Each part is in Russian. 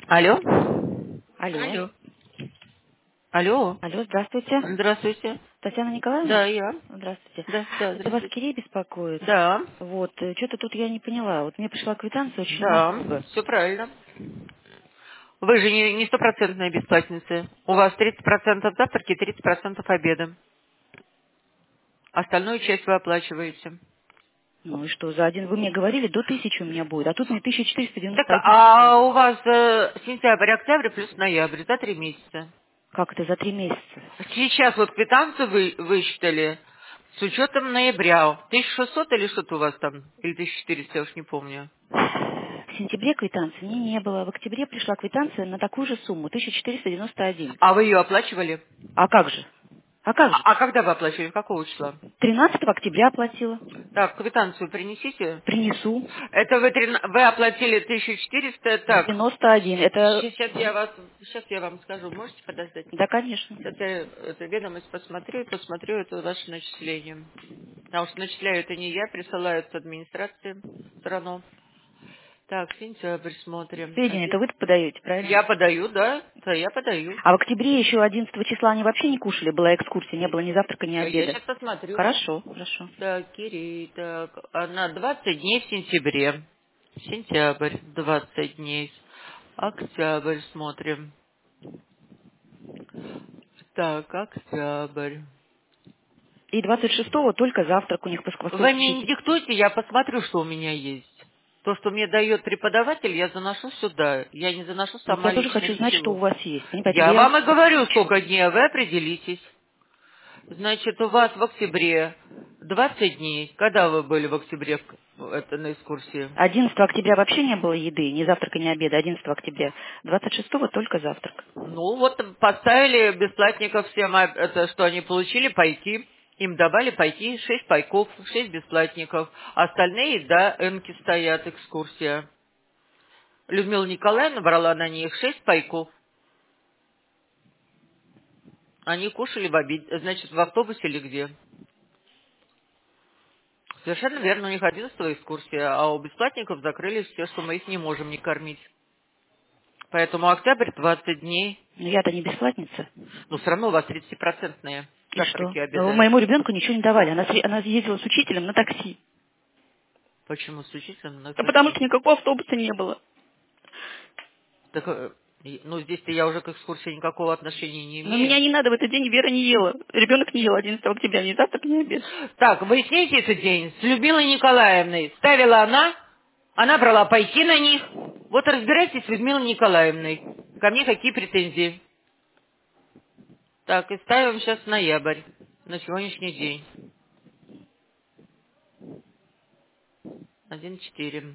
Алло? Алло. Алло. Алло. Алло, здравствуйте. Здравствуйте. Татьяна Николаевна? Да, я. Здравствуйте. Да, Это вас здравствуйте. Кирей беспокоит? Да, Вот, что-то тут я не поняла. Вот мне пришла квитанция очень да, много. все правильно. Вы же не стопроцентная бесплатница. У вас 30% завтраки, 30% обеда. Остальную часть вы оплачиваете. Ну и что, за один, вы мне говорили, до 1000 у меня будет, а тут мне Так, 1491 пришла. а у вас сентябрь, октябрь плюс ноябрь, за 3 месяца. Как это, за 3 месяца? Сейчас вот квитанцию вы высчитали с учетом ноября. 1600 или что-то у вас там? Или 1400, я уж не помню. В сентябре квитанции мне не было. В октябре пришла квитанция на такую же сумму, 1491. А вы ее оплачивали? А как же? А как же? А когда вы оплачивали? Какого числа? 13 октября оплатила. Так, квитанцию принесите. Принесу. Это вы оплатили 1400. Так, 91. Это... сейчас я вам скажу. Можете подождать? Да, конечно. Сейчас я эту ведомость посмотрю и посмотрю это ваше начисление. Потому что начисляю это не я, присылают с администрации все равно. Так, сентябрь смотрим. Сведения-то вы подаете, правильно? Я подаю, да? Да, я подаю. А в октябре еще 11 числа они вообще не кушали, была экскурсия, не было ни завтрака, ни Я обеда. сейчас посмотрю. Хорошо, хорошо. Так, Кирей, так, на 20 дней в сентябре. Сентябрь, 20 дней. Октябрь смотрим. Так, октябрь. И 26-го только завтрак у них Вы мне не посквозучитель. диктуйте, я посмотрю, что у меня есть. То, что мне дает преподаватель, я заношу сюда. Я не заношу Вот сама я тоже лично хочу знать, что у ничего. вас есть. Понимаете, Я я... вам и говорю, сколько дней, а вы определитесь. Значит, у вас в октябре 20 дней. Когда вы были в октябре на экскурсии? 11 октября вообще не было еды, ни завтрака, ни обеда, 11 октября. 26-го только завтрак. Ну, вот поставили бесплатников всем, это что они получили, пайки. Им давали пайки, 6 пайков, 6 бесплатников. Остальные, да, энки стоят, экскурсия. Людмила Николаевна брала на них 6 пайков. Они кушали в обед, значит, в автобусе или где. Совершенно верно, у них 11-го экскурсия, а у бесплатников закрылись все, что мы их не можем не кормить. Поэтому октябрь 20 дней. Но я-то не бесплатница. Но все равно у вас 30% И что? завтраки, Но обеды. моему ребенку ничего не давали. Она ездила с учителем на такси. Почему с учителем на А потому такси? что никакого автобуса не было. Так, ну, здесь-то я уже к экскурсии никакого отношения не Но имею. меня не надо в этот день, Вера не ела. Ребенок не ел 11 октября, ни завтрак, ни обед. Так, выясните этот день с Людмилой Николаевной. Ставила она брала пайки на них. Вот разбирайтесь с Людмилой Николаевной. Ко мне какие претензии? Так, и ставим сейчас ноябрь, на сегодняшний день. 1,4.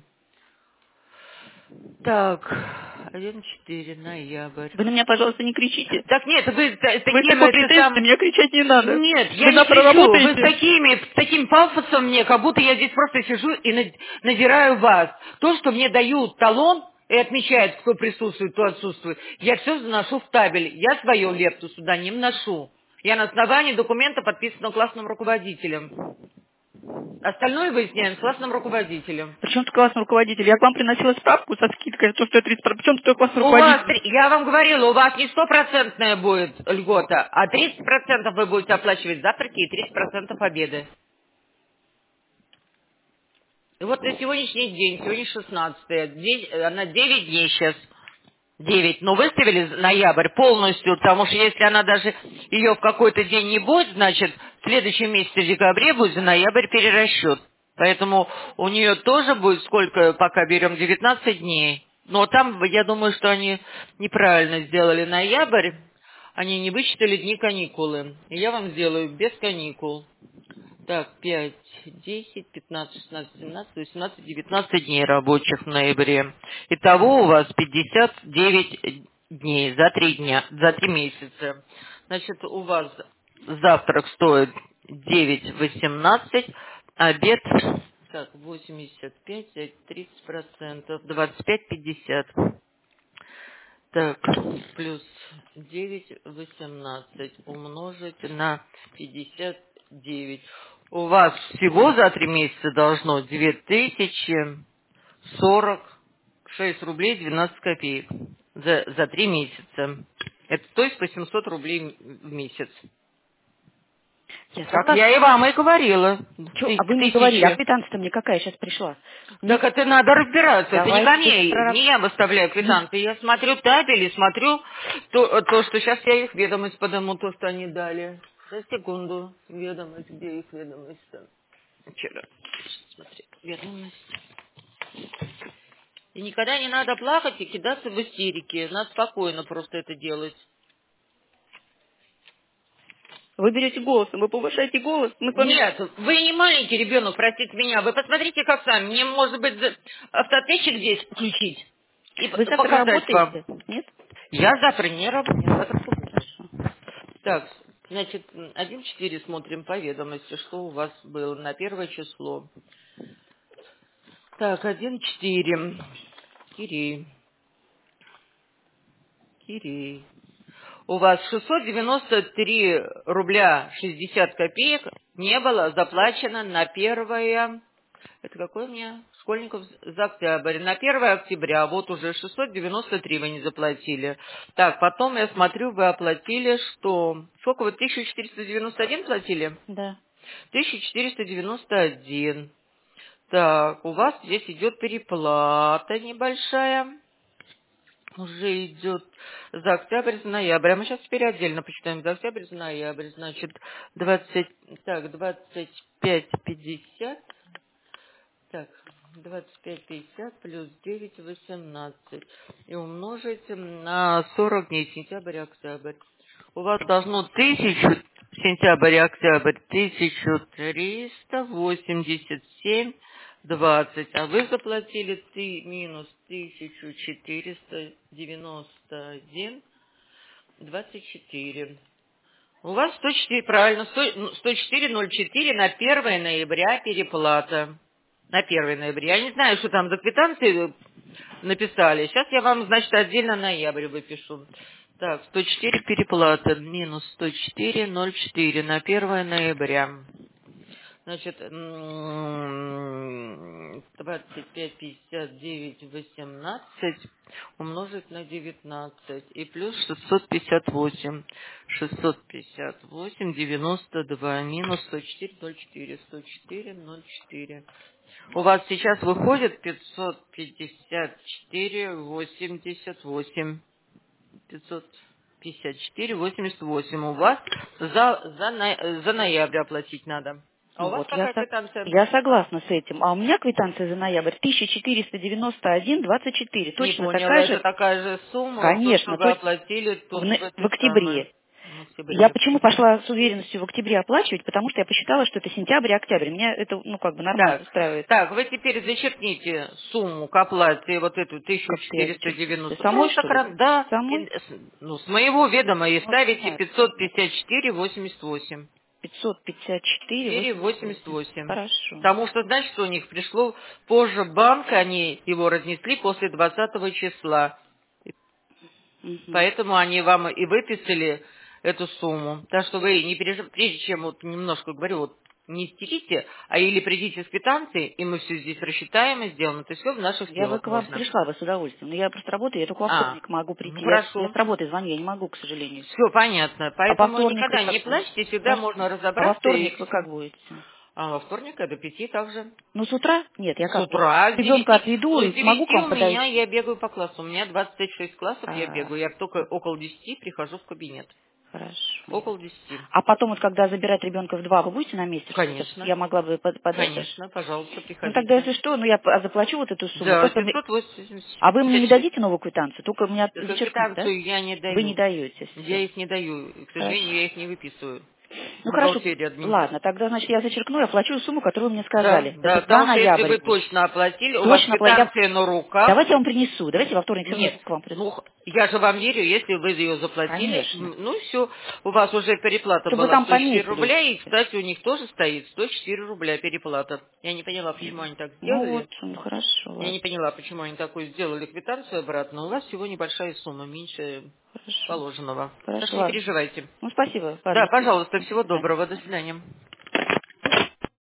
Так, 1,4, ноябрь. Вы на меня, пожалуйста, не кричите. Так нет, вы Вы с таким такой это претензией, на сам... меня кричать не надо. Нет, я Вы не завтра кричу. Вы работаете? с таким пафосом мне, как будто я здесь просто сижу и надираю вас. То, что мне дают талон и отмечают, кто присутствует, кто отсутствует, я все заношу в табель. Я свою лепту сюда не вношу. Я на основании документа подписана классным руководителем. Остальное выясняем с классным руководителем. Причем тут классный руководитель? Я к вам приносила справку со скидкой, то, что я 30%. Причем тут классный У вас, руководитель? я вам говорила, у вас не 100% будет льгота, а 30% вы будете оплачивать завтраки и 30% обеды. И вот на сегодняшний день, сегодня 16-е, она 9 дней сейчас. 9. Но выставили ноябрь полностью, потому что если она даже ее в какой-то день не будет, значит, в следующем месяце, в декабре, будет за ноябрь перерасчет. Поэтому у нее тоже будет сколько, пока берем, 19 дней. Но там, я думаю, что они неправильно сделали ноябрь. Они не вычитали дни каникулы. И я вам сделаю без каникул. Так, 5, 10, 15, 16, 17, 18, 19 дней рабочих в ноябре. Итого у вас 59 дней за 3 дня, за 3 месяца. Значит, у вас завтрак стоит 9,18, обед, так, 85, 30%, 25,50. Так, плюс 9,18 умножить на 59. У вас всего за 3 месяца должно 2046 рублей 12 копеек. за 3 месяца. Это то есть по 700 рублей в месяц. Как я и вам и говорила. А вы не говорили, а квитанция-то мне какая сейчас пришла? Так это надо разбираться. Это не ко мне. Давайте Не я выставляю квитанции. Я смотрю табели, смотрю то, что сейчас я их ведомость подыму, то, что они дали. За секунду. Ведомость, где их ведомость-то? Вчера. Смотри, ведомость. И никогда не надо плакать и кидаться в истерике. Надо спокойно просто это делать. Вы берете голосом, вы повышаете голос. Нет, вы не маленький ребенок, простите меня. Вы посмотрите, как сами. Мне, может быть, автоответчик здесь включить и Вы завтра показать вам. работаете? Нет? Я завтра не работаю. Завтра Хорошо. Так, значит, 1.4 смотрим по ведомости, что у вас было на 1 число. Так, 1.4. Кирей. У вас 693 рубля 60 копеек не было заплачено на 1... Это какой у меня? Школьников за октябрь. На 1 октября, вот уже 693 вы не заплатили. Так, потом я смотрю, вы оплатили что? Сколько вы, 1491 платили? Да. 1491. Так, у вас здесь идет переплата небольшая. Уже идет за октябрь, за ноябрь. А мы сейчас теперь отдельно почитаем. За октябрь, за ноябрь. Значит, 25,50. Так, 25,50 плюс 9,18. И умножить на 40 дней. Сентябрь, октябрь. У вас должно 1000, сентябрь-октябрь, 1387,20, а вы заплатили минус 1491,24. У вас 104, правильно, 104,04 на 1 ноября переплата. На 1 ноября. Я не знаю, что там за квитанции написали. Сейчас я вам, значит, отдельно ноябрь выпишу. Так, 104 переплата, минус 104,04 на 1 ноября. Значит, 25,59,18 умножить на 19 и плюс 658. 658,92 минус 104,04. 104,04. У вас сейчас выходит 554,88. 554,88 у вас за ноябрь оплатить надо. А у вас Вот, какая квитанция? я согласна с этим. А у меня квитанция за ноябрь 1491,24. Не Точно поняла, такая это же. такая же сумма, Конечно, то, что вы оплатили тут в в этой самой. октябре. В Я октябре. почему пошла с уверенностью в октябре оплачивать? Потому что я посчитала, что это сентябрь и октябрь. Меня это, нормально устраивает. Так, вы теперь зачеркните сумму к оплате, вот эту Как ты, 1490. самой, Просто, что ли? да, Самой? с моего ведома и ставите Понятно. 554,88. 554,88. 4,88. Хорошо. Потому что, значит, у них пришло позже банк, они его разнесли после 20 числа. Угу. Поэтому они вам и выписали эту сумму. Так что вы не переживайте, прежде чем, вот немножко говорю, вот не истерите, а или придите с квитанцией, и мы все здесь рассчитаем и сделаем. Это все в наших Я бы силах к вам можно. пришла бы с удовольствием. Но я просто работаю, я только во вторник могу Ну прийти. Я хорошо. с работы звоню, я не могу, к сожалению. Все понятно. А во Поэтому вторник вы никогда как не будете? плачьте, всегда Хорошо. можно А во разобраться и вторник вы все. как будете? А во вторник до 5 также. Ну, с утра? Нет, я С как? утра, с Ребенка 9. отведу Ну, с и смогу к 9 вам у меня, подойти. я бегаю по классу. У меня 26 классов, я А, бегаю. Я только около 10 прихожу в кабинет. хорошо. Около 10. А потом, вот когда забирать ребенка в 2, вы будете на месте? Чтобы Конечно. я могла бы подать? Конечно, пожалуйста, Ну, тогда, приходите. если что, я заплачу вот эту сумму. Да, Просто А вы мне не 586. дадите новую квитанцию? Только у меня зачеркнуть, да? Квитанцию я не Вы не даю. даете. Я Все. их не даю. И, к Хорошо. сожалению, я их не выписываю. Ну, хорошо. Бухгалтерия администрации. Ладно, тогда, значит, я зачеркну и оплачу сумму, которую вы мне Да, сказали. да, Это за потому что если ноябрь вы будет. точно оплатили, у вас Точно, квитанция на руках. давайте я вам принесу. Давайте во вторник все Нет, вместе к вам придем. ну, я же вам верю, если вы ее заплатили, Конечно. ну все, у вас уже переплата Чтобы вы была там 104 пометили. рубля, и, кстати, у них тоже стоит 104 рубля переплата. Я не поняла, почему они так Ну сделали. вот, хорошо, Я ладно. не поняла, почему они такую сделали квитанцию обратно. У вас всего небольшая сумма, меньше Хорошо. положенного. Так Хорошо, что не ладно. переживайте. Ну, спасибо. Да, Ладно. пожалуйста, До всего свидания. доброго, до свидания.